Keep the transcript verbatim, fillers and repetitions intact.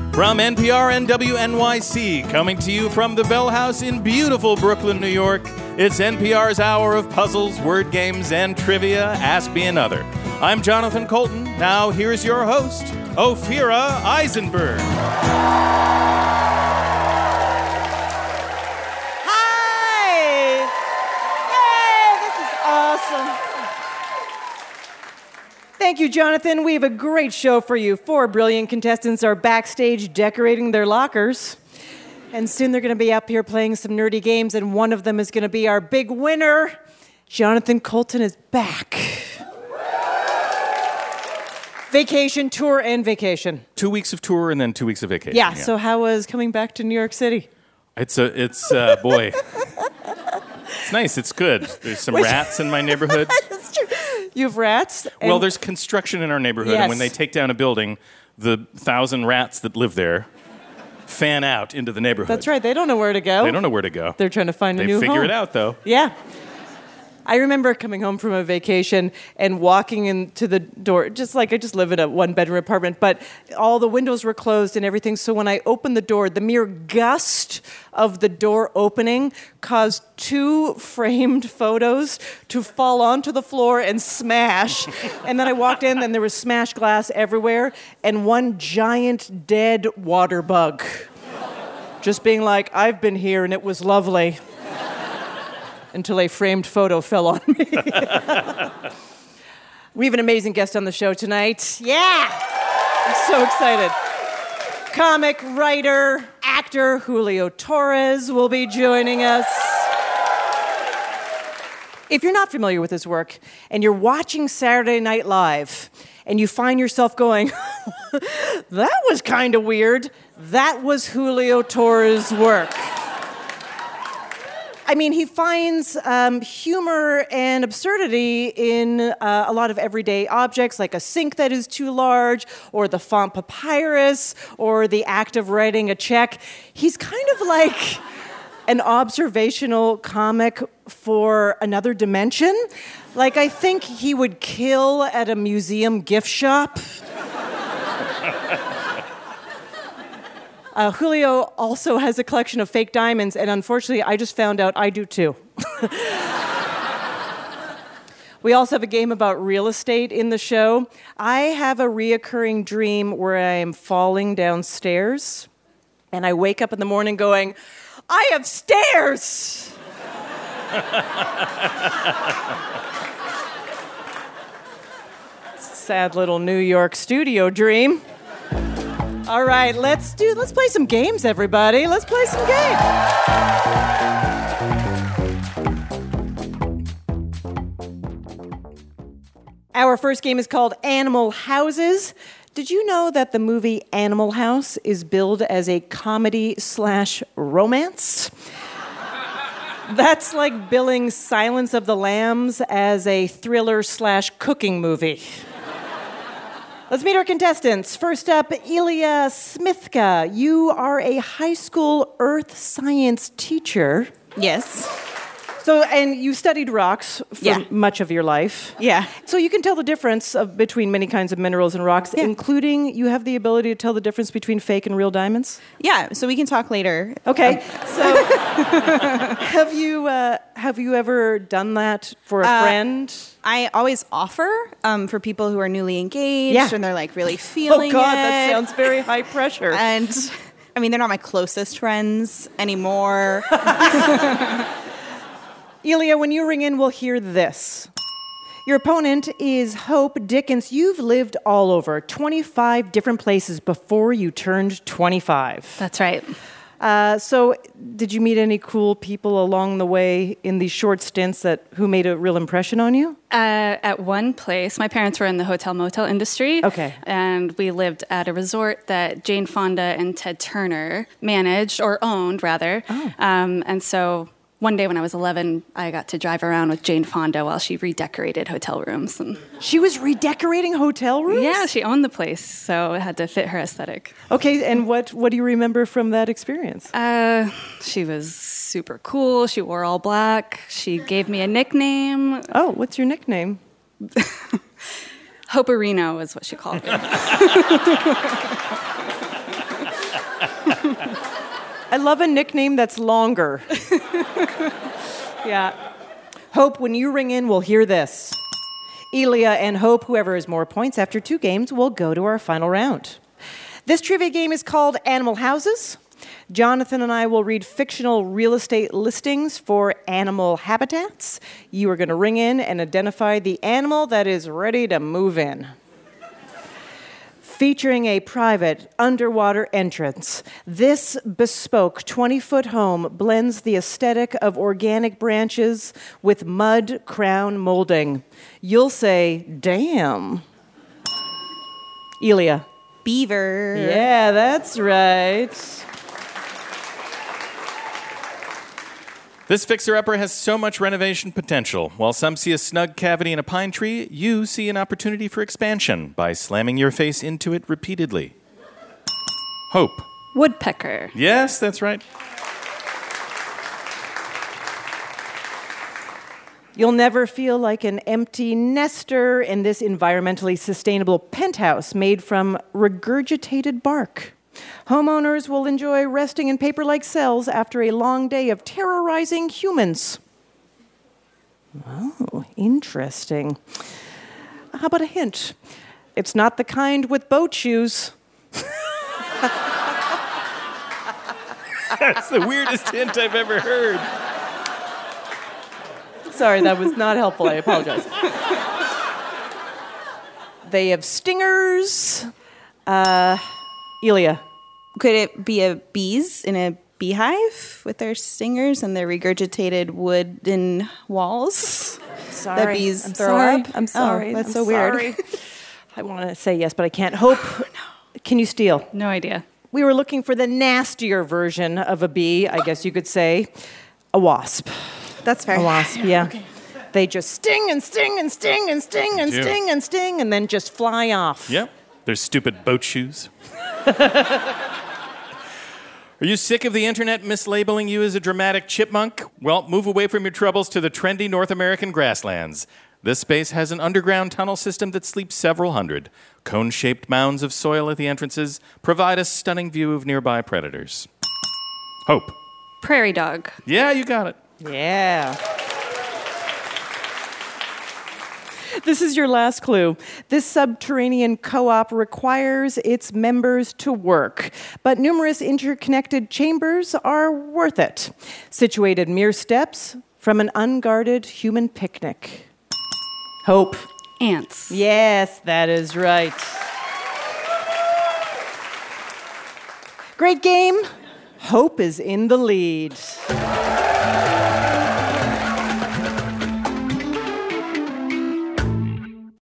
From N P R and W N Y C, coming to you from the Bell House in beautiful Brooklyn, New York, it's N P R's hour of puzzles, word games, and trivia. Ask Me Another. I'm Jonathan Colton. Now here's your host, Ophira Eisenberg. Hi! Hey, this is awesome. Thank you, Jonathan. We have a great show for you. Four brilliant contestants are backstage decorating their lockers. And soon they're going to be up here playing some nerdy games, and one of them is going to be our big winner. Jonathan Colton is back. Vacation, tour, and vacation. Two weeks of tour and then two weeks of vacation. Yeah, yeah. So how was coming back to New York City? It's a, it's, uh, boy. It's nice. It's good. There's some Wait. rats in my neighborhood. That's true. You have rats? Well, there's construction in our neighborhood, yes. and when they take down a building, the thousand rats that live there fan out into the neighborhood. That's right. They don't know where to go. They don't know where to go. They're trying to find they a new home. They figure it out, though. Yeah. I remember coming home from a vacation and walking into the door, just like I just live in a one-bedroom apartment, but all the windows were closed and everything. So when I opened the door, the mere gust of the door opening caused two framed photos to fall onto the floor and smash. And then I walked in and there was smashed glass everywhere and one giant dead water bug. Just being like, I've been here and it was lovely. Until a framed photo fell on me. We have an amazing guest on the show tonight. Yeah! I'm so excited. Comic, writer, actor Julio Torres will be joining us. If you're not familiar with his work and you're watching Saturday Night Live and you find yourself going, that was kind of weird, that was Julio Torres' work. I mean, he finds um, humor and absurdity in uh, a lot of everyday objects, like a sink that is too large, or the font papyrus, or the act of writing a check. He's kind of like an observational comic for another dimension. Like, I think he would kill at a museum gift shop. Uh, Julio also has a collection of fake diamonds, and unfortunately, I just found out I do too. We also have a game about real estate in the show. I have a reoccurring dream where I am falling downstairs, and I wake up in the morning going, I have stairs! Sad little New York studio dream. All right, let's do. Let's play some games, everybody. Let's play some games. Our first game is called Animal Houses. Did you know that the movie Animal House is billed as a comedy slash romance? That's like billing Silence of the Lambs as a thriller slash cooking movie. Let's meet our contestants. First up, Ilya Smithka. You are a high school earth science teacher. Yes. So, and you studied rocks for yeah. much of your life. Yeah. So you can tell the difference of, between many kinds of minerals and rocks, yeah. including you have the ability to tell the difference between fake and real diamonds? Yeah, so we can talk later. Okay. Um, so have you uh, have you ever done that for a uh, friend? I always offer um, for people who are newly engaged yeah. and they're like really feeling it. Oh God, it. that sounds very high pressure. And I mean, they're not my closest friends anymore. Ilya, when you ring in, we'll hear this. Your opponent is Hope Dickens. You've lived all over, twenty-five different places before you turned twenty-five. That's right. Uh, so did you meet any cool people along the way in these short stints that who made a real impression on you? Uh, at one place, my parents were in the hotel motel industry. Okay. And we lived at a resort that Jane Fonda and Ted Turner managed, or owned, rather. Oh. Um, and so one day when I was eleven, I got to drive around with Jane Fonda while she redecorated hotel rooms. And she was redecorating hotel rooms? Yeah, she owned the place, so it had to fit her aesthetic. Okay, and what, what do you remember from that experience? Uh, she was super cool. She wore all black. She gave me a nickname. Oh, what's your nickname? Hoperino is what she called me. I love a nickname that's longer. Yeah. Hope, when you ring in, we'll hear this. Elia and Hope, whoever has more points after two games, will go to our final round. This trivia game is called Animal Houses. Jonathan and I will read fictional real estate listings for animal habitats. You are going to ring in and identify the animal that is ready to move in. Featuring a private underwater entrance, this bespoke twenty-foot home blends the aesthetic of organic branches with mud crown molding. You'll say, damn. Elia. Beaver. Yeah, that's right. This fixer-upper has so much renovation potential. While some see a snug cavity in a pine tree, you see an opportunity for expansion by slamming your face into it repeatedly. Hope. Woodpecker. Yes, that's right. You'll never feel like an empty nester in this environmentally sustainable penthouse made from regurgitated bark. Homeowners will enjoy resting in paper-like cells after a long day of terrorizing humans. Oh, interesting. How about a hint? It's not the kind with boat shoes. That's the weirdest hint I've ever heard. Sorry, that was not helpful. I apologize. They have stingers. Uh, Elia. Could it be a bees in a beehive with their stingers and their regurgitated wooden walls? Sorry. The bees I'm throw sorry. up? I'm sorry. Oh, that's I'm so weird. sorry. I want to say yes, but I can't. Hope. Oh, no. Can you steal? No idea. We were looking for the nastier version of a bee, I guess you could say. A wasp. That's fair. A wasp, yeah. Okay. They just sting and sting and sting and sting and They do. sting and sting and then just fly off. Yep. Their stupid boat shoes. Are you sick of the internet mislabeling you as a dramatic chipmunk? Well, move away from your troubles to the trendy North American grasslands. This space has an underground tunnel system that sleeps several hundred. Cone-shaped mounds of soil at the entrances provide a stunning view of nearby predators. Hope. Prairie dog. Yeah, you got it. Yeah. This is your last clue. This subterranean co-op requires its members to work, but numerous interconnected chambers are worth it. Situated mere steps from an unguarded human picnic. Hope. Ants. Yes, that is right. Great game. Hope is in the lead.